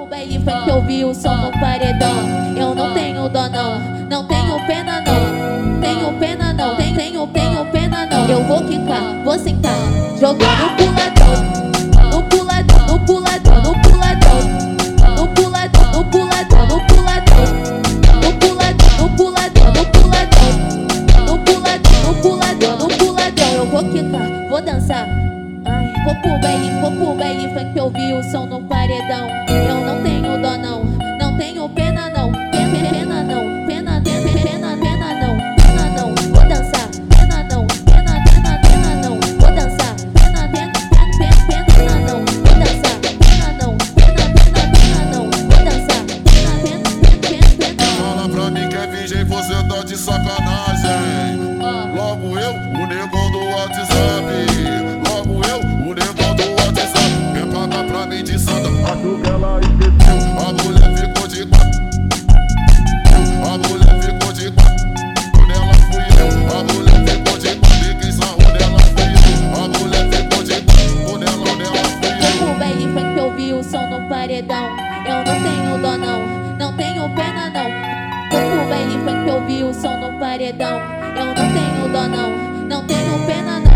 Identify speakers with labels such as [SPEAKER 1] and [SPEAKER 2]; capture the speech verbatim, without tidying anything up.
[SPEAKER 1] baile funk, eu vi o som no paredão. Eu não tenho dó não, não tenho pena não. Tenho pena não, tenho, tenho, tenho pena não. Eu vou quicar, vou sentar, jogar no puladão. No puladão, no puladão, no puladão. No puladão, no puladão, no puladão. No puladão, no puladão, no puladão. No puladão, no puladão, no puladão. Eu vou quicar, vou dançar. Ai, vou pro baile, vou pro baile funk, eu vi o som no paredão. Eu não tenho dó não, não tenho pena não. Pena, pena não, pena, pena, pena, pena não. Pena não, vou dançar. Pena não, pena, pena, pena não. Vou dançar. Pena, pena, pena, pena, pena não. Vou dançar. Pena não, pena, pena, pena não. Vou dançar. Pena, pena, pena, pena, pena.
[SPEAKER 2] Fala pra mim que é virgem, você tá de sacanagem. Logo eu, o negão do WhatsApp. Logo eu, o negão do WhatsApp. Quer pagar pra mim de santa, acho que ela esqueceu. A mulher ficou de quatro. A mulher ficou de quatro. Quando ela fui eu. A mulher ficou de quatro. E quem sarrou nela fui eu. A mulher ficou de quatro. Quando ela, quando ela fui eu.
[SPEAKER 1] Vou pro baile funk, eu vi o som no paredão. Eu não tenho dó não, não tenho pena não. Vou pro baile funk, eu vi o som no paredão. Eu não tenho dó não, não tenho pena não.